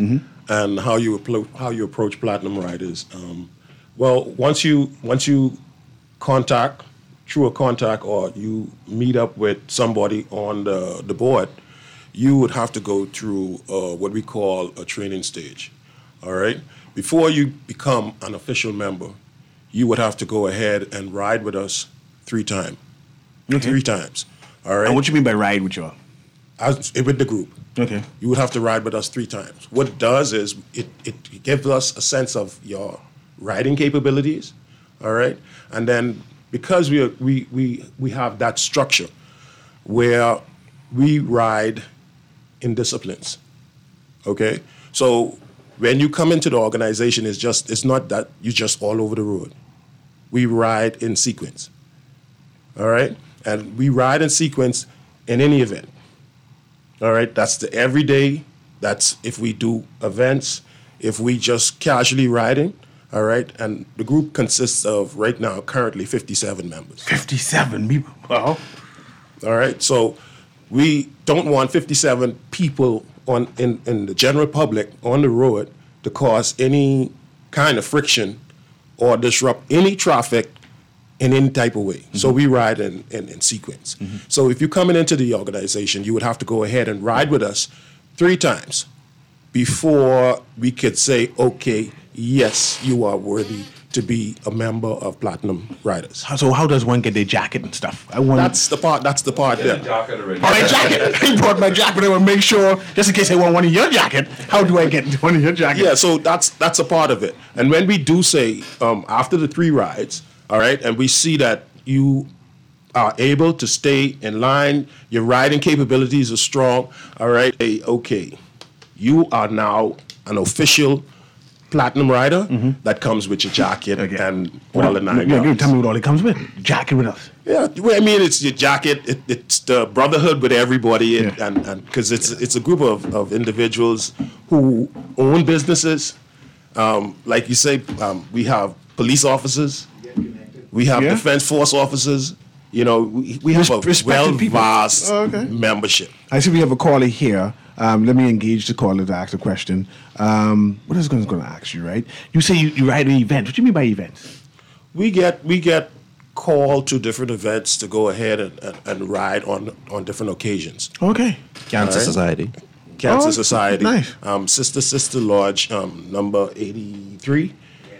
and how you appro- how you approach platinum riders. Um, well, once you once you contact through a contact or you meet up with somebody on the, the board, you would have to go through uh, what we call a training stage. All right, before you become an official member, you would have to go ahead and ride with us three times. Okay. Three times. All right. And what you mean by ride with y'all? As, with the group. Okay. You would have to ride with us three times. What it does is it, it gives us a sense of your riding capabilities, all right? And then because we, are, we, we, we have that structure where we ride in disciplines, okay? So when you come into the organization, it's just it's not that you're just all over the road. We ride in sequence, all right? And we ride in sequence in any event. All right, that's the everyday. That's if we do events, if we just casually riding. All right, and the group consists of right now currently fifty-seven members. fifty-seven people. Wow. All right, so we don't want fifty-seven people on in, in the general public on the road to cause any kind of friction or disrupt any traffic in any type of way. Mm-hmm. So we ride in, in, in sequence. Mm-hmm. So if you're coming into the organization, you would have to go ahead and ride with us three times before we could say, okay, yes, you are worthy to be a member of Platinum Riders. So how does one get their jacket and stuff? I want. That's the part. That's the part there. Jacket already. Oh, my jacket. I brought my jacket. I want to make sure, just in case I want one of your jacket. How do I get one of your jackets? Yeah. So that's that's a part of it. And when we do say um, after the three rides, all right, and we see that you are able to stay in line, your riding capabilities are strong, all right, hey, okay, you are now an official platinum rider mm-hmm. that comes with your jacket okay. and what all the nine yeah, yards. Tell me what all it comes with. Jacket with us. Yeah, well, I mean, it's your jacket, it, it's the brotherhood with everybody, and and and because it's it's a group of, of individuals who own businesses. Um, like you say, um, we have police officers. We have yeah. defense force officers. You know, we, we have Res- a well-vast oh, okay. membership. I see we have a caller here. Um, let me engage the caller to ask a question. Um, what is I going to ask you, right? You say you, you ride an event. What do you mean by events? We get we get called to different events to go ahead and, and, and ride on on different occasions. Okay. Cancer right? Society. Cancer oh, Society. Nice. Um, Sister Sister Lodge, um, number eighty-three.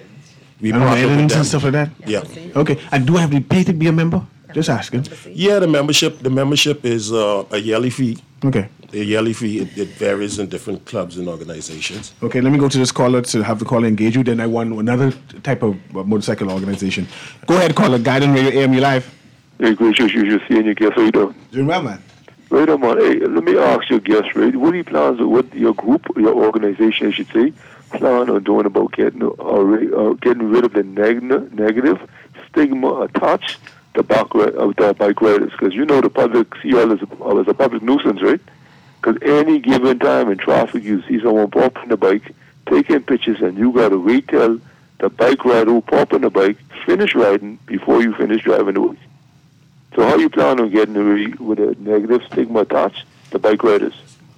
We and partner with them. And stuff like that? Yeah. Okay. And do I have to pay to be a member? Just asking. Yeah, the membership the membership is uh, a yearly fee. Okay. A yearly fee, it, it varies in different clubs and organizations. Okay, let me go to this caller to have the caller engage you. Then I want another type of uh, motorcycle organization. Go ahead, caller. Guidance Radio A M, you live. Hey, gracious, you should see in your guest. How you doing? Doing well, man. Right on, man. Hey, let me ask your guest, right? What do you plan, what your group, your organization, I should say, plan on doing about getting, uh, uh, getting rid of the neg- negative stigma attached to back, uh, the bike riders? Because you know the public see you as a, as a public nuisance, right? Because any given time in traffic, you see someone popping the bike, taking pictures, and you got to wait till the bike rider who popping the bike finish riding before you finish driving the bike. So how you plan on getting away with a negative stigma attached to bike riders?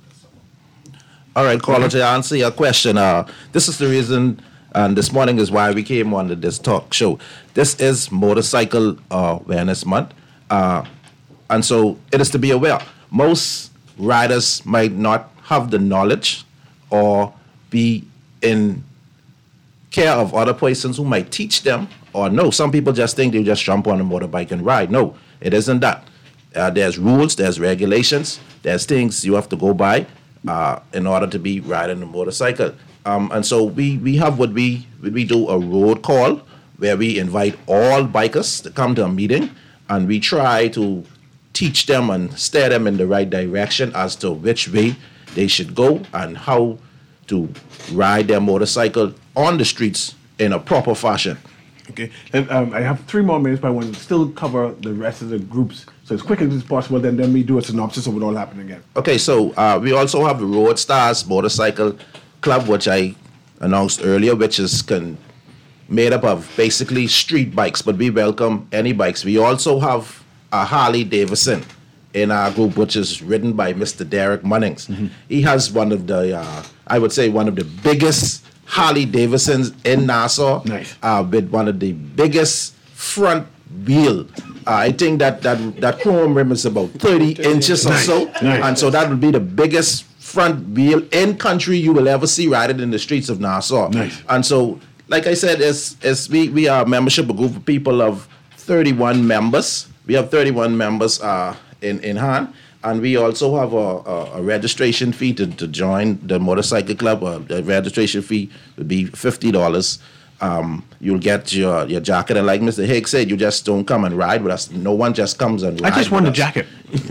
All right, caller, to answer your question, uh, this is the reason, and this morning is why we came on to this talk show. This is Motorcycle uh, Awareness Month, uh, and so it is to be aware. Most riders might not have the knowledge or be in care of other persons who might teach them, or no, some people just think they just jump on a motorbike and ride. No, it isn't that. Uh, there's rules, there's regulations, there's things you have to go by uh, in order to be riding a motorcycle. Um, and so we, we have what we, we do a road call where we invite all bikers to come to a meeting, and we try to teach them and steer them in the right direction as to which way they should go and how to ride their motorcycle on the streets in a proper fashion. Okay, and um, I have three more minutes, but I want to still cover the rest of the groups. So as quick as possible, then then we do a synopsis of what all happened again. Okay, so uh, we also have the Road Stars Motorcycle Club, which I announced earlier, which is con- made up of basically street bikes, but we welcome any bikes. We also have a Harley Davidson in our group, which is ridden by Mister Derek Munnings. Mm-hmm. He has one of the, uh, I would say, one of the biggest Harley Davidsons in Nassau. Nice. Uh, with one of the biggest front wheel. Uh, I think that, that that chrome rim is about thirty inches or Nice. so. Nice. And so that would be the biggest front wheel in country you will ever see riding in the streets of Nassau. Nice. And so, like I said, it's, it's, we, we are a membership, a group of people of thirty-one members. We have thirty-one members uh, in, in hand. And we also have a, a, a registration fee to, to join the motorcycle club. Uh, the registration fee would be fifty dollars. Um, you'll get your, your jacket. And like Mister Higgs said, you just don't come and ride with us. No one just comes and I ride just with want a us. jacket.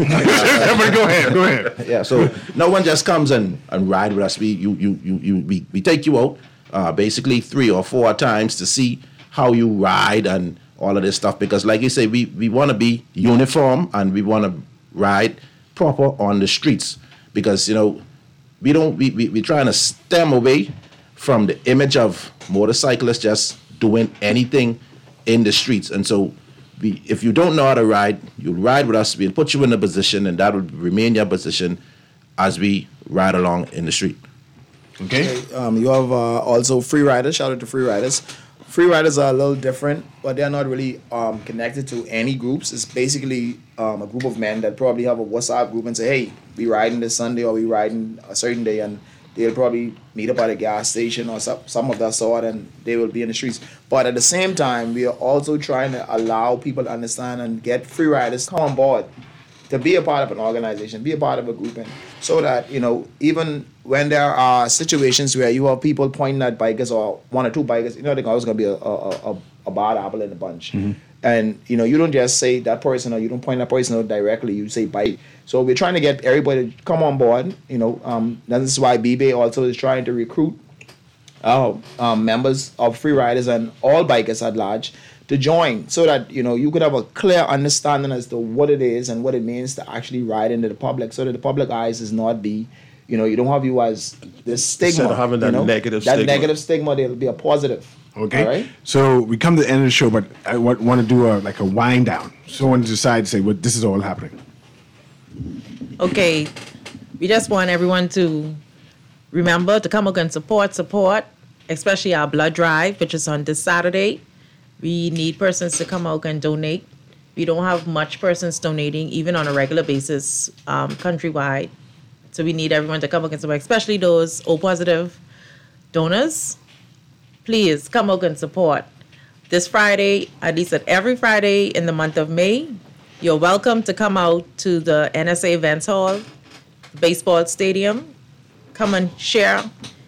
But go ahead, go ahead. Yeah, so no one just comes and, and ride with us. We you you you, you we, we take you out uh, basically three or four times to see how you ride and all of this stuff. Because like you say, we, we want to be uniform and we want to ride proper on the streets. Because, you know, we don't we, we we're trying to stem away from the image of motorcyclists just doing anything in the streets. And so we, if you don't know how to ride, you'll ride with us. We'll put you in a position, and that will remain your position as we ride along in the street. Okay. Um, you have uh, also free riders. Shout out to free riders. Free riders are a little different, but they're not really um, connected to any groups. It's basically um, a group of men that probably have a WhatsApp group and say, hey, we riding this Sunday or we riding a certain day, and they'll probably meet up at a gas station or some, some of that sort, and they will be in the streets. But at the same time, we are also trying to allow people to understand and get free riders to come on board, to be a part of an organization, be a part of a group, and so that, you know, even when there are situations where you have people pointing at bikers or one or two bikers, you know, there's always going to be a, a, a, a bad apple in the bunch. Mm-hmm. And, you know, you don't just say that person or you don't point that person out directly, you say bike. So we're trying to get everybody to come on board, you know. Um, this is why B B A also is trying to recruit uh, um, members of free riders and all bikers at large to join, so that, you know, you could have a clear understanding as to what it is and what it means to actually ride into the public, so that the public eyes is not be, you know, you don't have you as this stigma. Instead of having that you know, negative that stigma. negative stigma, there'll be a positive. Okay. All right? So we come to the end of the show, but I want, want to do a like a wind down. Someone decide to say, well, this is all happening. Okay, we just want everyone to remember to come out and support, support, especially our blood drive, which is on this Saturday. We need persons to come out and donate. We don't have much persons donating, even on a regular basis, um, countrywide. So we need everyone to come out and support, especially those O-positive donors. Please come out and support. This Friday, at least at every Friday in the month of May, you're welcome to come out to the N S A Events Hall, baseball stadium. Come and share,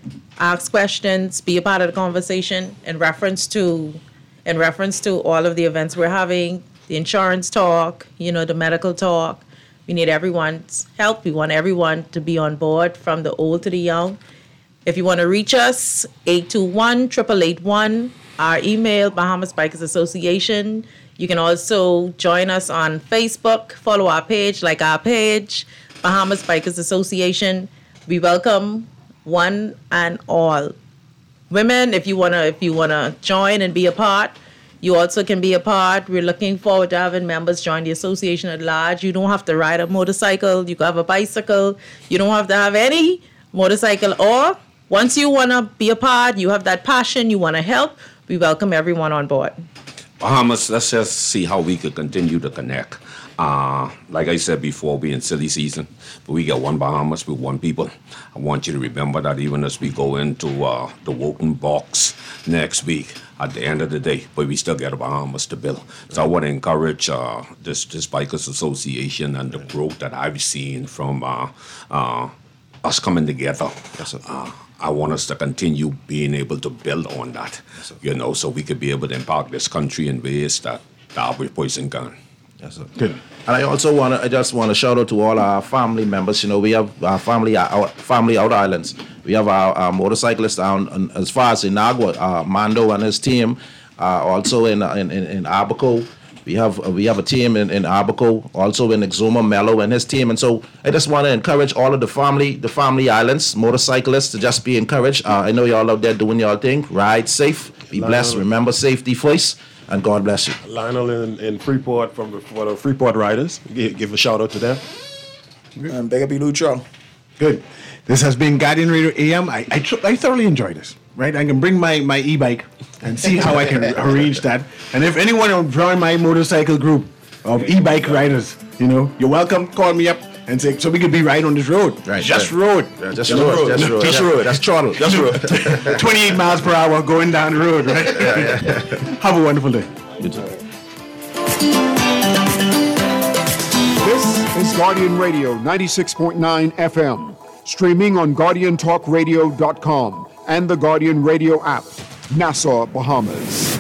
ask questions, be a part of the conversation in reference to in reference to all of the events we're having, the insurance talk, you know, the medical talk. We need everyone's help. We want everyone to be on board, from the old to the young. If you want to reach us, eight two one, eight eight eight one. Our email, Bahamas Bikers Association. You can also join us on Facebook, follow our page, like our page, Bahamas Bikers Association. We welcome one and all. Women, if you wanna if you wanna join and be a part, you also can be a part. We're looking forward to having members join the association at large. You don't have to ride a motorcycle. You can have a bicycle. You don't have to have any motorcycle. Or once you wanna be a part, you have that passion, you wanna help, we welcome everyone on board. Bahamas, let's just see how we could continue to connect. Uh, like I said before, we're in silly season, but we got one Bahamas with one people. I want you to remember that even as we go into uh, the Woken Box next week, at the end of the day, but we still got a Bahamas to build. So I want to encourage uh, this, this Bikers Association and the growth that I've seen from uh, uh, us coming together. Uh, I want us to continue being able to build on that, you know, so we could be able to impact this country in ways that the average person can. Yes, sir. Good. And I also want to, I just want to shout out to all our family members. You know, we have our family, our family out islands. We have our, our motorcyclists down on, as far as in Agua, uh, Mando and his team. Uh, also in in in, in Abaco, we have uh, we have a team in, in Abaco. Also in Exuma, Mello and his team. And so I just want to encourage all of the family, the family islands motorcyclists to just be encouraged. Uh, I know y'all out there doing y'all thing. Ride safe, be blessed. Remember safety first. And God bless you. Lionel in, in Freeport from the, for the Freeport Riders. Give, give a shout out to them. And big up Lutro. Good. This has been Guardian Radio A M. I I, tr- I thoroughly enjoyed this. Right, I can bring my, my e-bike and see how I can arrange that. And if anyone will join my motorcycle group of e-bike riders, you know, you're welcome. Call me up and say, so we could be right on this road. Right, just right. road. Yeah, just, just road, road. Just road. Just yeah. road. That's throttle. Just road. twenty-eight miles per hour going down the road, right? Yeah, yeah, yeah. Have a wonderful day. You too. This is Guardian Radio ninety-six point nine F M, streaming on guardian talk radio dot com and the Guardian Radio app, Nassau, Bahamas.